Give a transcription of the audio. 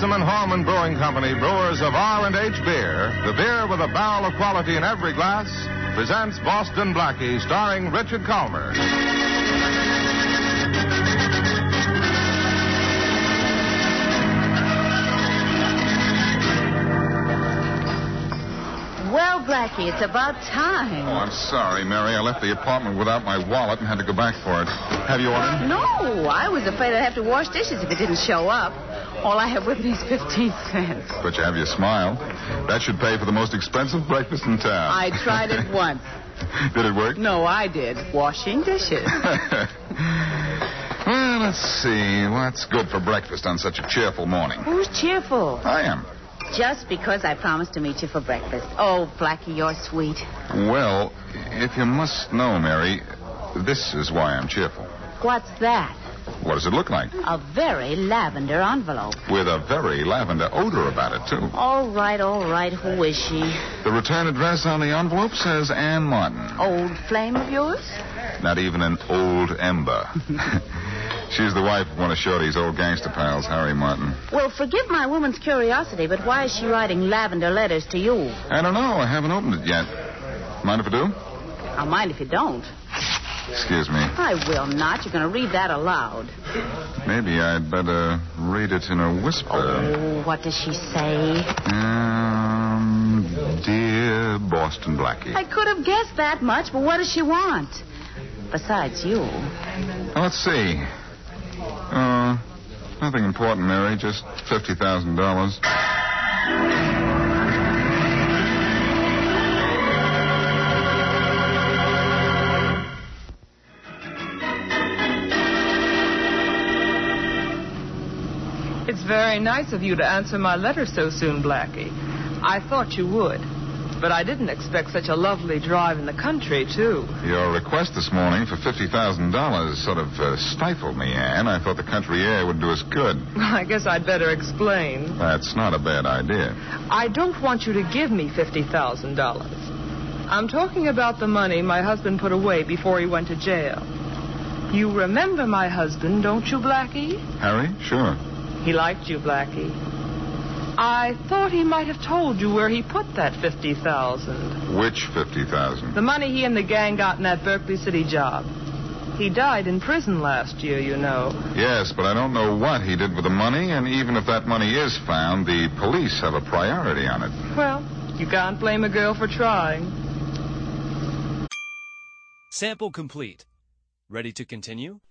Heinemann Horman Brewing Company, brewers of R&H Beer, the beer with a barrel of quality in every glass, presents Boston Blackie, starring Richard Calmer. Well, Blackie, it's about time. Oh, I'm sorry, Mary. I left the apartment without my wallet and had to go back for it. Have you ordered? No, I was afraid I'd have to wash dishes if it didn't show up. All I have with me is 15 cents. But you have your smile. That should pay for the most expensive breakfast in town. I tried it once. Did it work? No, I did. Washing dishes. Well, let's see. What's good for breakfast on such a cheerful morning? Who's cheerful? I am. Just because I promised to meet you for breakfast. Oh, Blackie, you're sweet. Well, if you must know, Mary, this is why I'm cheerful. What's that? What does it look like? A very lavender envelope. With a very lavender odor about it, too. All right. Who is she? The return address on the envelope says Ann Martin. Old flame of yours? Not even an old ember. She's the wife of one of Shorty's old gangster pals, Harry Martin. Well, forgive my woman's curiosity, but why is she writing lavender letters to you? I don't know. I haven't opened it yet. Mind if I do? I'll mind if you don't. Excuse me. I will not. You're going to read that aloud. Maybe I'd better read it in a whisper. Oh, what does she say? Dear Boston Blackie. I could have guessed that much, but what does she want? Besides you. Let's see. Nothing important, Mary. Just $50,000. It's very nice of you to answer my letter so soon, Blackie. I thought you would. But I didn't expect such a lovely drive in the country, too. Your request this morning for $50,000 sort of stifled me, Ann. I thought the country air would do us good. I guess I'd better explain. That's not a bad idea. I don't want you to give me $50,000. I'm talking about the money my husband put away before he went to jail. You remember my husband, don't you, Blackie? Harry? Sure. He liked you, Blackie. I thought he might have told you where he put that $50,000. Which $50,000? The money he and the gang got in that Berkeley City job. He died in prison last year, you know. Yes, but I don't know what he did with the money, and even if that money is found, the police have a priority on it. Well, you can't blame a girl for trying. Sample complete. Ready to continue?